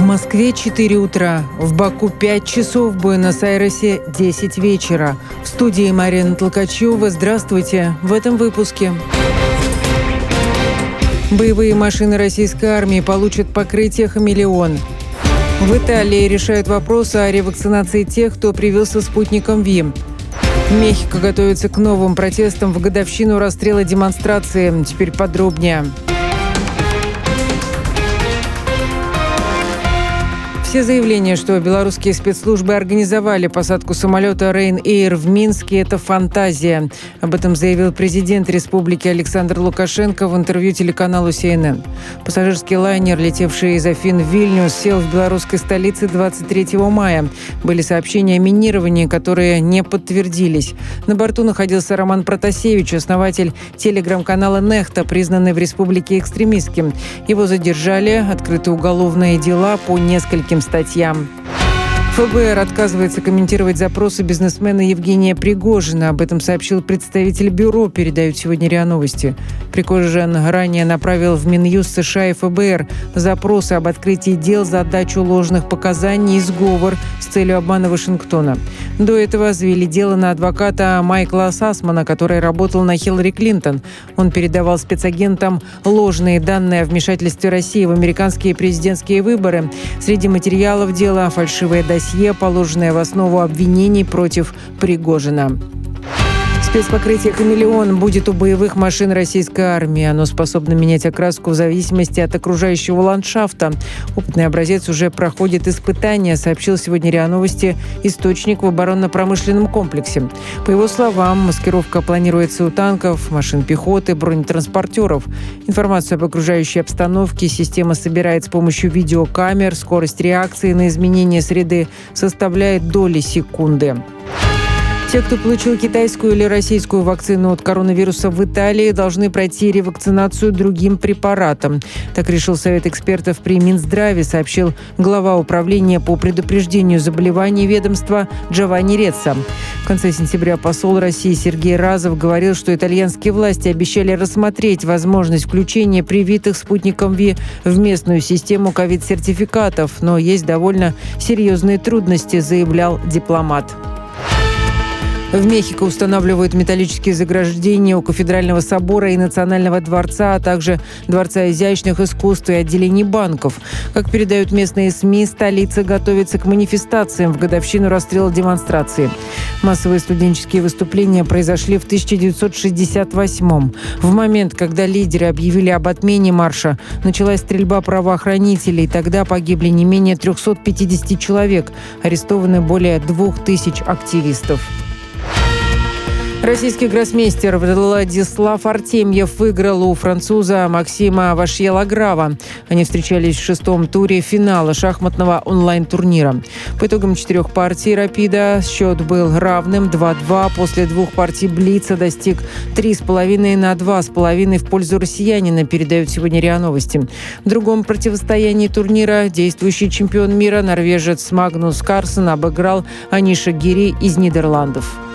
Москве 4 утра, в Баку 5 часов, в Буэнос-Айресе 10 вечера. В студии Марина Толкачева. Здравствуйте. В этом выпуске. Боевые машины российской армии получат покрытие «Хамелеон». В Италии решают вопросы о ревакцинации тех, кто привился спутником ВИ. Мехико готовится к новым протестам в годовщину расстрела демонстрации. Теперь подробнее. Все заявления, что белорусские спецслужбы организовали посадку самолета Ryanair в Минске, это фантазия. Об этом заявил президент республики Александр Лукашенко в интервью телеканалу CNN. Пассажирский лайнер, летевший из Афин в Вильнюс, сел в белорусской столице 23 мая. Были сообщения о минировании, которые не подтвердились. На борту находился Роман Протасевич, основатель телеграм-канала «Нехта», признанный в республике экстремистским. Его задержали, открыты уголовные дела по нескольким статьям. ФБР отказывается комментировать запросы бизнесмена Евгения Пригожина. Об этом сообщил представитель бюро, передают сегодня РИА Новости. Пригожин ранее направил в Минюст США и ФБР запросы об открытии дел за дачу ложных показаний и сговор с целью обмана Вашингтона. До этого завели дело на адвоката Майкла Сасмана, который работал на Хиллари Клинтон. Он передавал спецагентам ложные данные о вмешательстве России в американские президентские выборы. Среди материалов дела фальшивое досье, положенное в основу обвинений против Пригожина. Спецпокрытие «Хамелеон» будет у боевых машин российской армии. Оно способно менять окраску в зависимости от окружающего ландшафта. Опытный образец уже проходит испытания, сообщил сегодня РИА Новости источник в оборонно-промышленном комплексе. По его словам, маскировка планируется у танков, машин пехоты, бронетранспортеров. Информацию об окружающей обстановке система собирает с помощью видеокамер. Скорость реакции на изменения среды составляет доли секунды. Те, кто получил китайскую или российскую вакцину от коронавируса в Италии, должны пройти ревакцинацию другим препаратом. Так решил Совет экспертов при Минздраве, сообщил глава управления по предупреждению заболеваний ведомства Джованни Реццо. В конце сентября посол России Сергей Разов говорил, что итальянские власти обещали рассмотреть возможность включения привитых спутником ВИ в местную систему ковид-сертификатов, но есть довольно серьезные трудности, заявлял дипломат. В Мехико устанавливают металлические заграждения у Кафедрального собора и Национального дворца, а также Дворца изящных искусств и отделений банков. Как передают местные СМИ, столица готовится к манифестациям в годовщину расстрела демонстрации. Массовые студенческие выступления произошли в 1968-м. В момент, когда лидеры объявили об отмене марша, началась стрельба правоохранителей. Тогда погибли не менее 350 человек. Арестованы более 2000 активистов. Российский гроссмейстер Владислав Артемьев выиграл у француза Максима Вашьелаграва. Они встречались в шестом туре финала шахматного онлайн-турнира. По итогам 4 партий «Рапида» счет был равным 2-2. После 2 партий «Блица» достиг 3,5 на 2,5 в пользу россиянина, передают сегодня РИА Новости. В другом противостоянии турнира действующий чемпион мира норвежец Магнус Карлсен обыграл Аниша Гири из Нидерландов.